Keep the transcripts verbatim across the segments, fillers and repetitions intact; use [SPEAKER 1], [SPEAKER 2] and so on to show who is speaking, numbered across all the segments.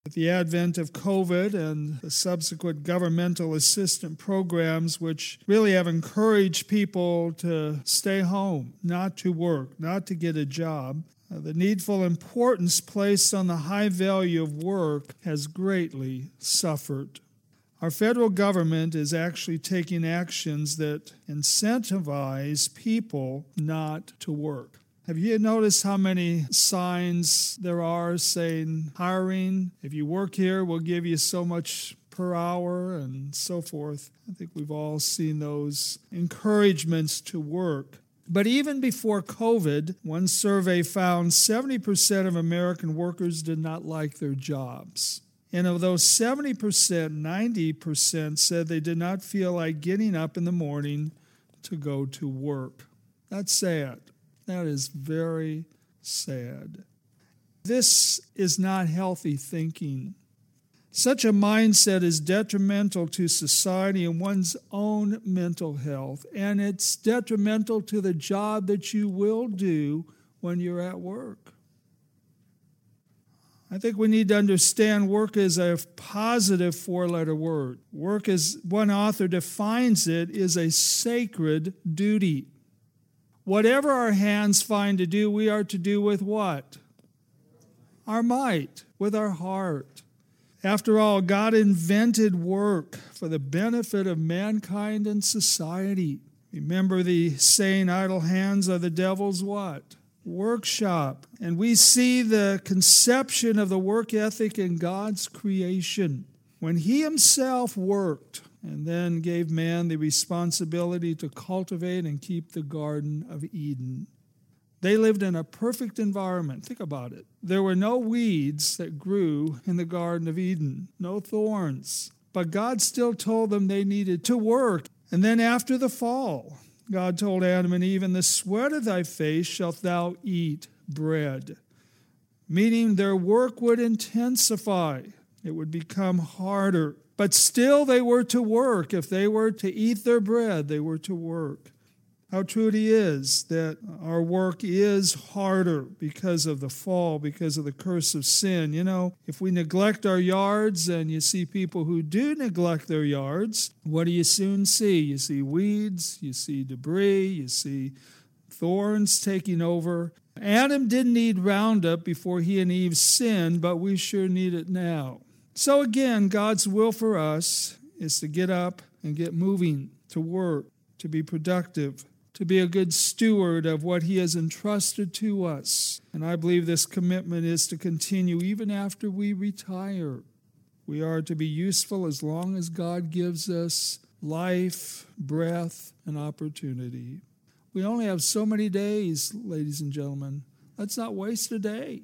[SPEAKER 1] With the advent of COVID and the subsequent governmental assistance programs, which really have encouraged people to stay home, not to work, not to get a job, uh, the needful importance placed on the high value of work has greatly suffered. Our federal government is actually taking actions that incentivize people not to work. Have you noticed how many signs there are saying hiring? If you work here, we'll give you so much per hour and so forth. I think we've all seen those encouragements to work. But even before COVID, one survey found seventy percent of American workers did not like their jobs. And of those seventy percent, ninety percent said they did not feel like getting up in the morning to go to work. That's sad. That is very sad. This is not healthy thinking. Such a mindset is detrimental to society and one's own mental health, and it's detrimental to the job that you will do when you're at work. I think we need to understand work is a positive four-letter word. Work, as one author defines it, is a sacred duty. Whatever our hands find to do, we are to do with what? Our might, with our heart. After all, God invented work for the benefit of mankind and society. Remember the saying, idle hands are the devil's what? Workshop. And we see the conception of the work ethic in God's creation. When He Himself worked, and then gave man the responsibility to cultivate and keep the Garden of Eden. They lived in a perfect environment. Think about it. There were no weeds that grew in the Garden of Eden, no thorns. But God still told them they needed to work. And then after the fall, God told Adam and Eve, in the sweat of thy face shalt thou eat bread. Meaning their work would intensify. It would become harder. But still they were to work. If they were to eat their bread, they were to work. How true it is that our work is harder because of the fall, because of the curse of sin. You know, if we neglect our yards, and you see people who do neglect their yards, what do you soon see? You see weeds, you see debris, you see thorns taking over. Adam didn't need Roundup before he and Eve sinned, but we sure need it now. So again, God's will for us is to get up and get moving, to work, to be productive, to be a good steward of what He has entrusted to us. And I believe this commitment is to continue even after we retire. We are to be useful as long as God gives us life, breath, and opportunity. We only have so many days, ladies and gentlemen. Let's not waste a day.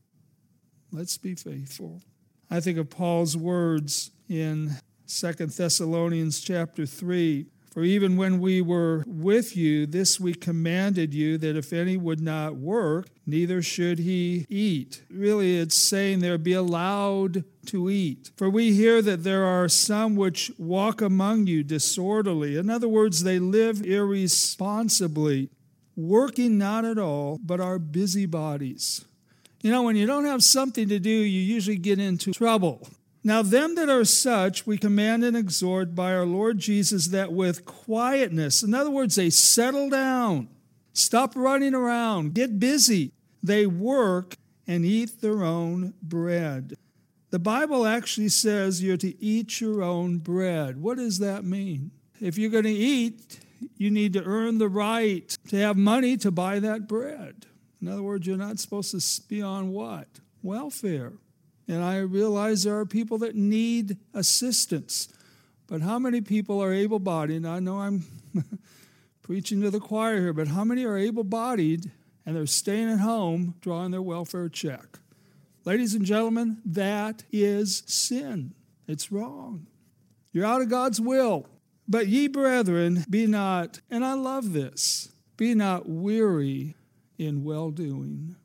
[SPEAKER 1] Let's be faithful. I think of Paul's words in Second Thessalonians chapter three. For even when we were with you, this we commanded you, that if any would not work, neither should he eat. Really, it's saying there, be allowed to eat. For we hear that there are some which walk among you disorderly. In other words, they live irresponsibly, working not at all, but are busybodies. You know, when you don't have something to do, you usually get into trouble. Now them that are such, we command and exhort by our Lord Jesus, that with quietness, in other words, they settle down, stop running around, get busy. They work and eat their own bread. The Bible actually says you're to eat your own bread. What does that mean? If you're going to eat, you need to earn the right to have money to buy that bread. In other words, you're not supposed to be on what? Welfare. And I realize there are people that need assistance. But how many people are able-bodied? And I know I'm preaching to the choir here, but how many are able-bodied and they're staying at home drawing their welfare check? Ladies and gentlemen, that is sin. It's wrong. You're out of God's will. But ye brethren, be not, and I love this, be not weary in well-doing.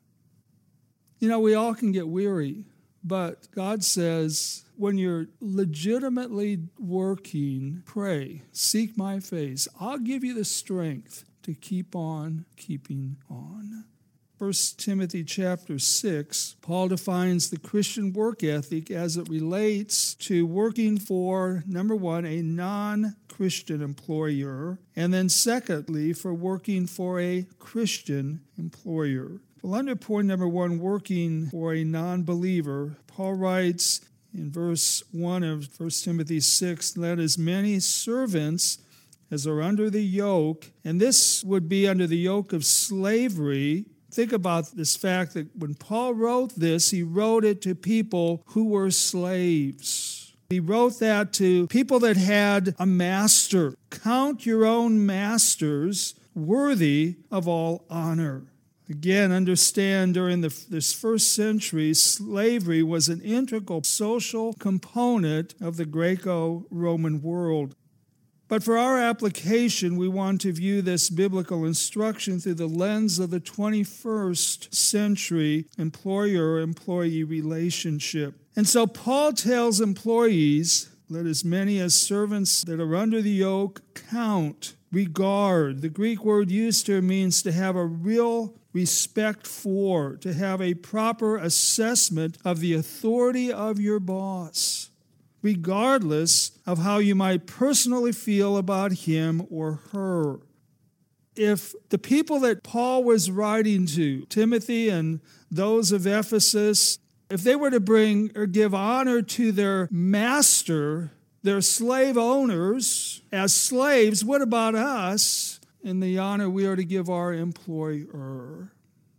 [SPEAKER 1] You know, we all can get weary, but God says, when you're legitimately working, pray, seek my face. I'll give you the strength to keep on keeping on. First Timothy chapter six, Paul defines the Christian work ethic as it relates to working for, number one, a non-Christian employer, and then secondly, for working for a Christian employer. Well, under point number one, working for a non-believer, Paul writes in verse one of First Timothy six, let as many servants as are under the yoke, and this would be under the yoke of slavery. Think about this fact that when Paul wrote this, he wrote it to people who were slaves. He wrote that to people that had a master. Count your own masters worthy of all honor. Again, understand during the, this first century, slavery was an integral social component of the Greco-Roman world. But for our application, we want to view this biblical instruction through the lens of the twenty-first century employer-employee relationship. And so Paul tells employees, let as many as servants that are under the yoke count, regard. The Greek word used here means to have a real respect for, to have a proper assessment of the authority of your boss, regardless of how you might personally feel about him or her. If the people that Paul was writing to, Timothy and those of Ephesus, if they were to bring or give honor to their master, their slave owners, as slaves, what about us in the honor we are to give our employer?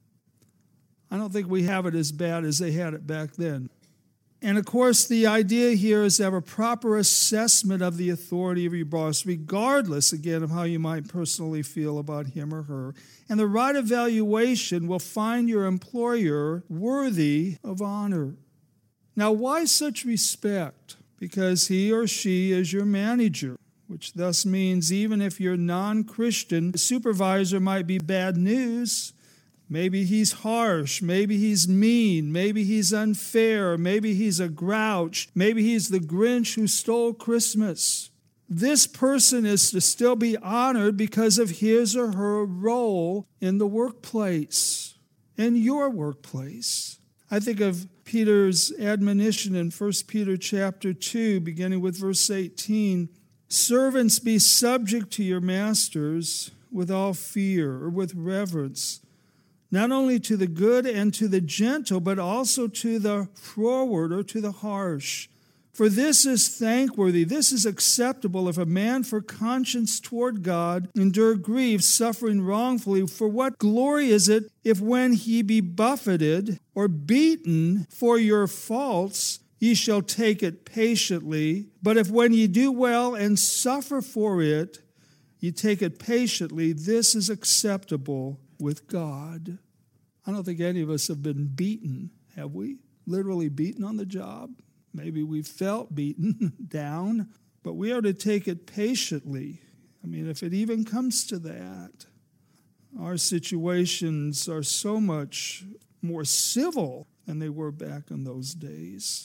[SPEAKER 1] I don't think we have it as bad as they had it back then. And of course, the idea here is to have a proper assessment of the authority of your boss, regardless, again, of how you might personally feel about him or her. And the right evaluation will find your employer worthy of honor. Now, why such respect? Because he or she is your manager, which thus means even if your non-Christian supervisor might be bad news, maybe he's harsh, maybe he's mean, maybe he's unfair, maybe he's a grouch, maybe he's the Grinch who stole Christmas. This person is to still be honored because of his or her role in the workplace, in your workplace. I think of Peter's admonition in First Peter chapter two, beginning with verse eighteen. Servants, be subject to your masters with all fear, or with reverence, not only to the good and to the gentle, but also to the froward or to the harsh. For this is thankworthy, this is acceptable, if a man for conscience toward God endure grief, suffering wrongfully. For what glory is it if when he be buffeted or beaten for your faults, ye shall take it patiently? But if when ye do well and suffer for it, ye take it patiently, this is acceptable with God. I don't think any of us have been beaten, have we? Literally beaten on the job. Maybe we've felt beaten down, but we are to take it patiently. I mean, if it even comes to that, our situations are so much more civil than they were back in those days.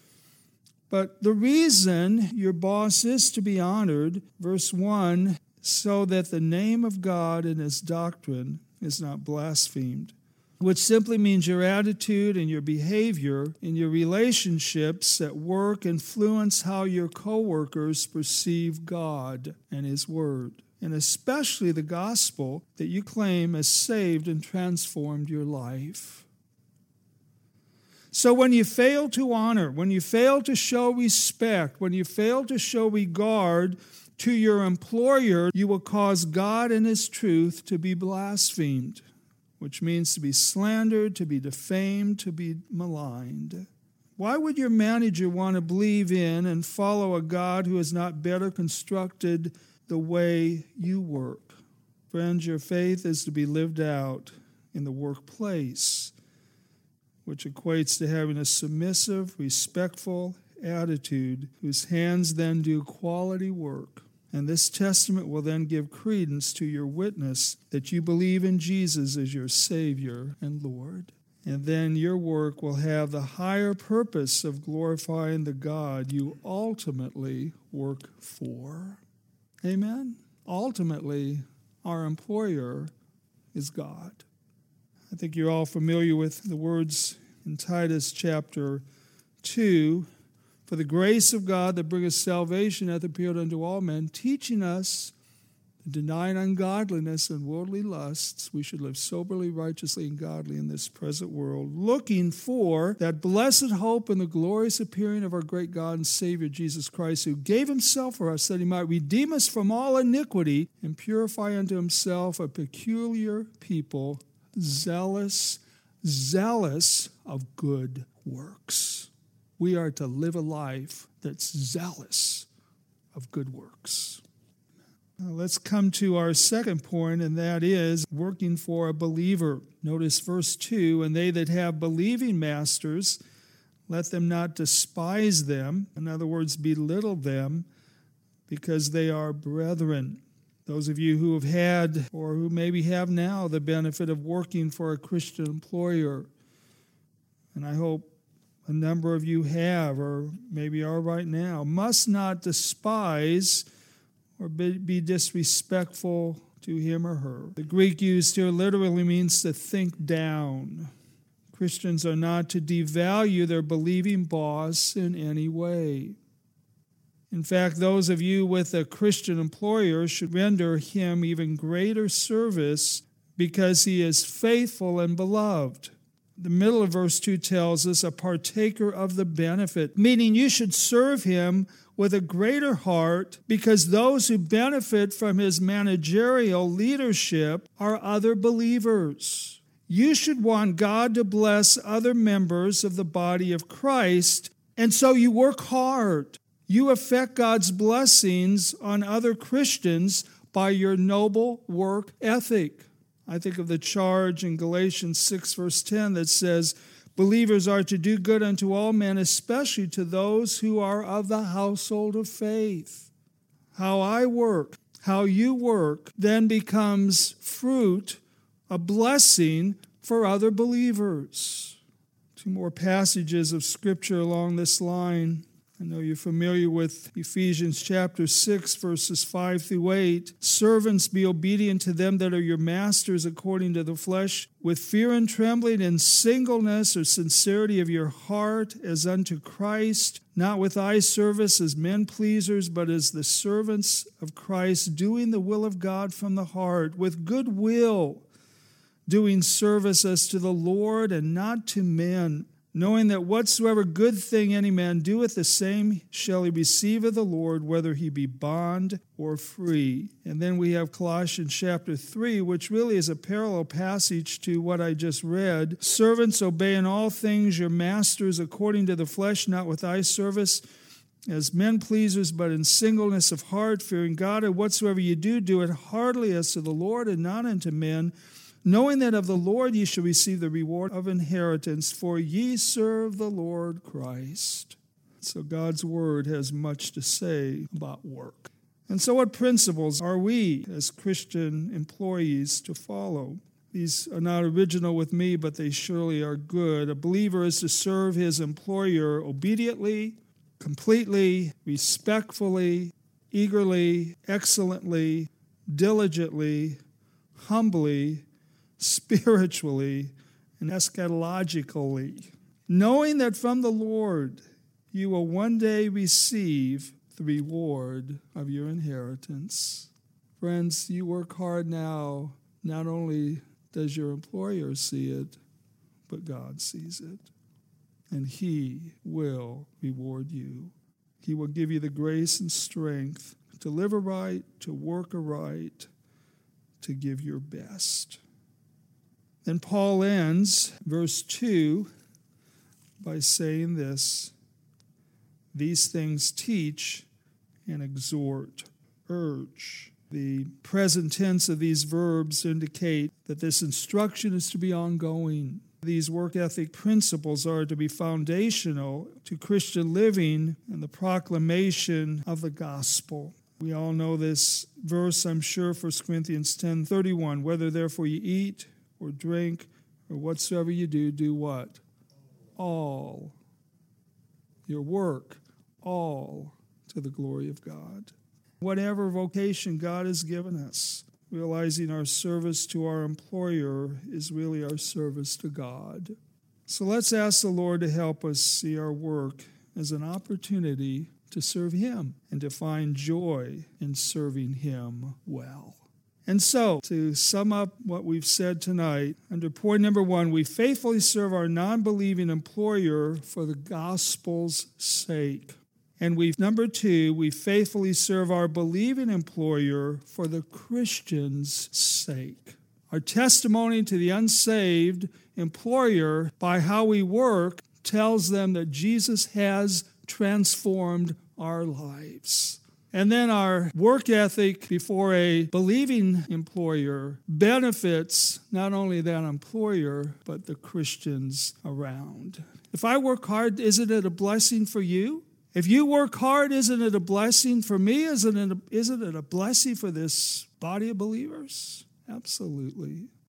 [SPEAKER 1] But the reason your boss is to be honored, verse one, so that the name of God and his doctrine is not blasphemed, which simply means your attitude and your behavior in your relationships at work influence how your coworkers perceive God and his word, and especially the gospel that you claim has saved and transformed your life. So when you fail to honor, when you fail to show respect, when you fail to show regard to your employer, you will cause God and his truth to be blasphemed, which means to be slandered, to be defamed, to be maligned. Why would your manager want to believe in and follow a God who is not better constructed the way you work? Friends, your faith is to be lived out in the workplace, which equates to having a submissive, respectful attitude whose hands then do quality work. And this testament will then give credence to your witness that you believe in Jesus as your Savior and Lord. And then your work will have the higher purpose of glorifying the God you ultimately work for. Amen? Ultimately, our employer is God. I think you're all familiar with the words in Titus chapter two. For the grace of God that bringeth salvation hath appeared unto all men, teaching us, denying ungodliness and worldly lusts, we should live soberly, righteously, and godly in this present world, looking for that blessed hope and the glorious appearing of our great God and Savior Jesus Christ, who gave himself for us that he might redeem us from all iniquity and purify unto himself a peculiar people, zealous, zealous of good works. We are to live a life that's zealous of good works. Now let's come to our second point, and that is working for a believer. Notice verse two, and they that have believing masters, let them not despise them. In other words, belittle them, because they are brethren. Those of you who have had, or who maybe have now, the benefit of working for a Christian employer, and I hope a number of you have, or maybe are right now, must not despise or be disrespectful to him or her. The Greek used here literally means to think down. Christians are not to devalue their believing boss in any way. In fact, those of you with a Christian employer should render him even greater service because he is faithful and beloved. The middle of verse two tells us a partaker of the benefit, meaning you should serve him with a greater heart because those who benefit from his managerial leadership are other believers. You should want God to bless other members of the body of Christ, and so you work hard. You affect God's blessings on other Christians by your noble work ethic. I think of the charge in Galatians six, verse ten that says, believers are to do good unto all men, especially to those who are of the household of faith. How I work, how you work, then becomes fruit, a blessing for other believers. Two more passages of Scripture along this line. I know you're familiar with Ephesians chapter six, verses five through eight. Servants, be obedient to them that are your masters according to the flesh, with fear and trembling and singleness or sincerity of your heart, as unto Christ, not with eye service as men pleasers, but as the servants of Christ, doing the will of God from the heart, with good will, doing service as to the Lord and not to men, knowing that whatsoever good thing any man doeth, the same shall he receive of the Lord, whether he be bond or free. And then we have Colossians chapter three, which really is a parallel passage to what I just read. Servants, obey in all things your masters according to the flesh, not with eye service as men pleasers, but in singleness of heart, fearing God. And whatsoever you do, do it heartily as to the Lord and not unto men, knowing that of the Lord ye shall receive the reward of inheritance, for ye serve the Lord Christ. So God's word has much to say about work. And so what principles are we as Christian employees to follow? These are not original with me, but they surely are good. A believer is to serve his employer obediently, completely, respectfully, eagerly, excellently, diligently, humbly, spiritually, and eschatologically, knowing that from the Lord you will one day receive the reward of your inheritance. Friends, you work hard now. Not only does your employer see it, but God sees it. And he will reward you. He will give you the grace and strength to live aright, to work aright, to give your best. Then Paul ends verse two by saying this, these things teach and exhort, urge. The present tense of these verbs indicate that this instruction is to be ongoing. These work ethic principles are to be foundational to Christian living and the proclamation of the gospel. We all know this verse, I'm sure, First Corinthians ten thirty-one, whether therefore you eat or drink, or whatsoever you do, do what? All. Your work, all to the glory of God. Whatever vocation God has given us, realizing our service to our employer is really our service to God. So let's ask the Lord to help us see our work as an opportunity to serve Him and to find joy in serving Him well. And so, to sum up what we've said tonight, under point number one, we faithfully serve our non-believing employer for the gospel's sake. And we, number two, we faithfully serve our believing employer for the Christian's sake. Our testimony to the unsaved employer by how we work tells them that Jesus has transformed our lives. And then our work ethic before a believing employer benefits not only that employer, but the Christians around. If I work hard, isn't it a blessing for you? If you work hard, isn't it a blessing for me? Isn't it a, isn't it a blessing for this body of believers? Absolutely.